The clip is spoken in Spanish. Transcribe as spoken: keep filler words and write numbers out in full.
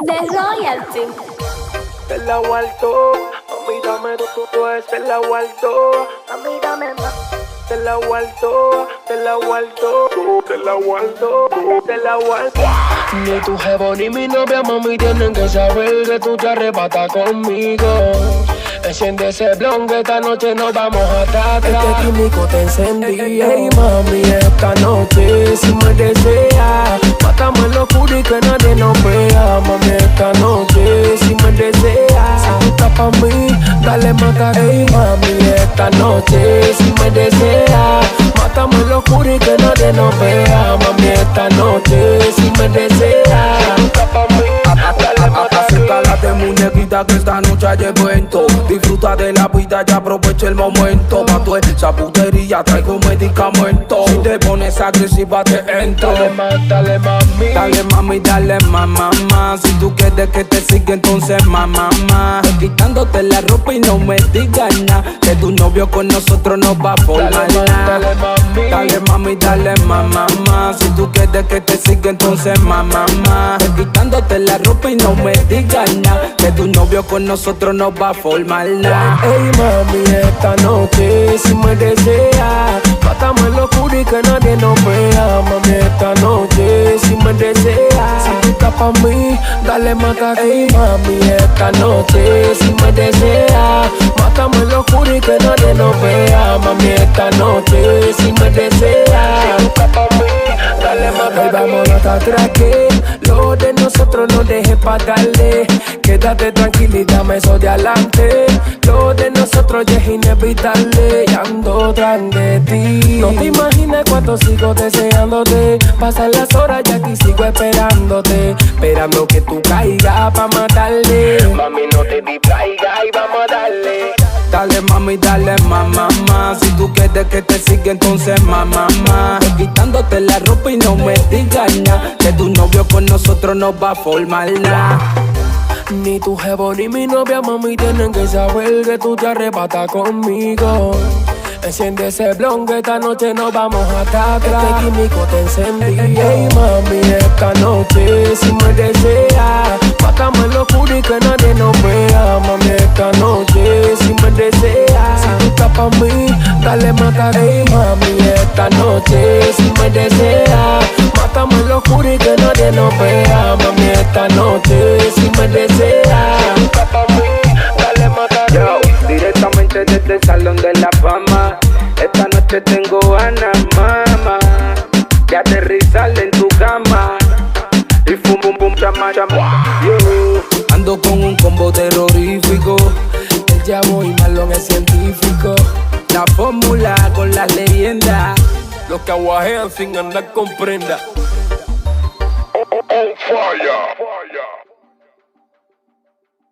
de royalty. Te la guardo, mami dame tú, tú, tú es, te la guardo, Mami, dame más. te la guardo, te la guardo, te la guardo, te la guardo. Ni tu jevo ni mi novia, mami, tienen que saber que tú te arrebatas conmigo. Enciende ese blon que esta noche nos vamos a atrás. Este químico te encendí. Hey mami, esta noche si me deseas, matamos en lo oscuro y que nadie nos vea. Mami, esta noche si me deseas, si tú estás pa' mí, dale mata. Hey mami, esta noche si me deseas, matamos en lo oscuro y que nadie nos vea. Mami, esta noche si me deseas, si tú estás pa' mí, dale mata. Acércate muñequita que esta noche hay evento. Disfruta de la vida y aprovecha el momento. Pa' tu esa putería traigo medicamento. Si te pones agresiva te entro. Dale más, dale mami. Dale mami, dale más, mamá. Si tú quieres que te siga entonces más, mamá. Quitándote la ropa y no me digas nada, que tu novio con nosotros no va a formar nada. Dale mami. Dale mami, dale más, mamá. Si tú quieres que te siga entonces más, mamá. Quitándote la ropa y no me digas nada, que tu novio con nosotros no va a formar nada. Hey mami, esta noche si me deseas, matamos en lo oscuro y que nadie nos vea. Mami, esta noche si me deseas, si tú estás pa' mí, dale mata. Hey mami, esta noche si me deseas, matamos en lo oscuro y que nadie nos vea. Mami, esta noche si me deseas, si tú estás pa' mí, dale mata. Hey, vámonos hasta atrás que lo de nosotros no dejes pa' darle. Quédate tranquila y dame eso de adelante. Lo de nosotros ya es inevitable y ando tras de ti. No te imaginas cuánto sigo deseándote. Pasan las horas y aquí sigo esperándote, esperando que tú caigas pa' matarle. Mami, no te distraigas y vamos a darle. Dale mami, dale más, mamá. Si tú quieres que te siga entonces más, mamá. Quitándote la ropa y no me digas nada, que tu novio con nosotros no va a formar nada. Ni tu jevo ni mi novia, mami, tienen que saber que tú te arrebatas conmigo. Enciende ese blon que esta noche nos vamos a atrás. Este químico te encendí. Hey mami, esta noche si me deseas, matamos en lo oscuro y que nadie nos vea. Mami, esta noche si me deseas, si tú estás pa' mí, dale mata. Hey mami, esta noche si me deseas, matamos en lo oscuro y que nadie nos vea. Mami, esta noche si me deseas, si tú estás pa' mí, dale mata. Yo, directamente desde el salón de la fama, esta noche tengo ganas, mamá, de aterrizar en tu cama y fum bum bum chama chama. Yo ando con un combo terrorífico, El llamo y Marlon es científico. la fórmula con las leyendas, Los que aguajean sin andar con prenda. On fire.